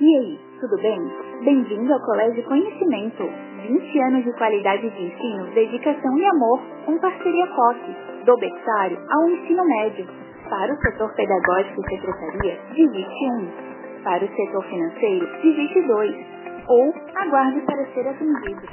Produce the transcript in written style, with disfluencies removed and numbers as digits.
E aí, tudo bem? Bem-vindo ao Colégio Conhecimento. 20 anos de qualidade de ensino, dedicação e amor. Parceria FOC. Do berçário ao ensino médio. Para o setor pedagógico e secretaria, digite 1. Para o setor financeiro, digite 2. Ou aguarde para ser atendido.